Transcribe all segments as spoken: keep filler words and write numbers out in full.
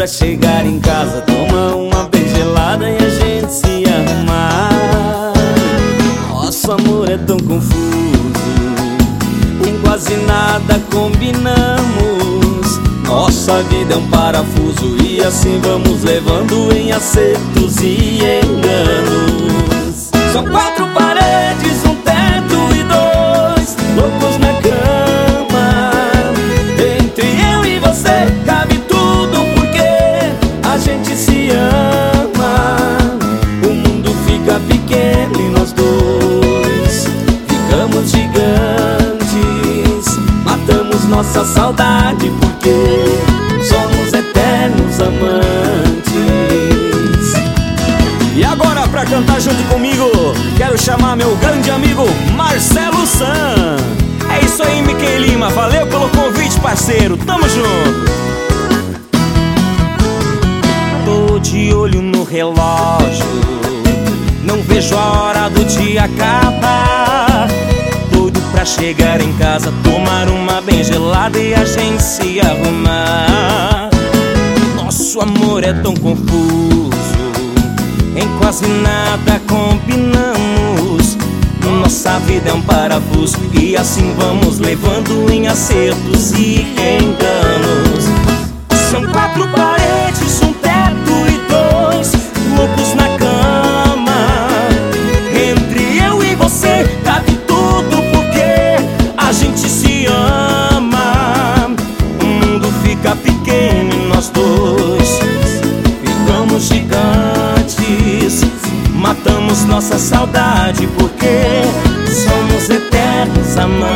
chegar em casa, tomar uma bem gelada e a gente se arrumar. Nosso amor é tão confuso, em quase nada combinamos. Nossa vida é um parafuso e assim vamos levando em acertos e enganos. São quatro paredes, um teto e dois loucos na cama. Entre eu e você cabe tudo porque a gente se ama. O mundo fica pequeno e nós dois ficamos gigantes. Matamos nossa saudade porque somos eternos amantes. E agora, pra cantar junto comigo, quero chamar meu grande amigo Marcelo San. É isso aí, Miquel Lima, valeu pelo convite, parceiro, tamo junto. Tô de olho no relógio, não vejo a hora do dia acabar. Doido pra chegar em casa, tomar uma bem gelada e a gente se arrumar. Nosso amor é tão confuso, em quase nada combinamos. Nossa vida é um parafuso e assim vamos levando em acertos e enganos. São quatro paredes, um teto e dois loucos na cama. Entre eu e você cabe tudo porque a gente se ama. O mundo fica pequeno e nós dois ficamos gigantes. Matamos nossa saudade porque somos eternos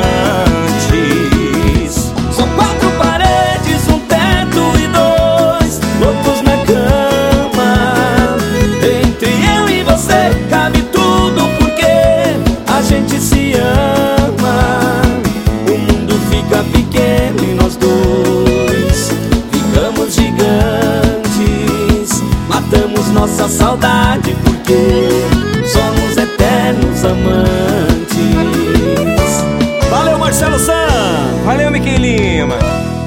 amantes. São quatro paredes, um teto e dois loucos na cama. Entre eu e você cabe tudo porque a gente se ama. O mundo fica pequeno e nós dois ficamos gigantes. Matamos nossa saudade porque somos eternos amantes. Valeu, Marcelo San, valeu, Miquel Lima.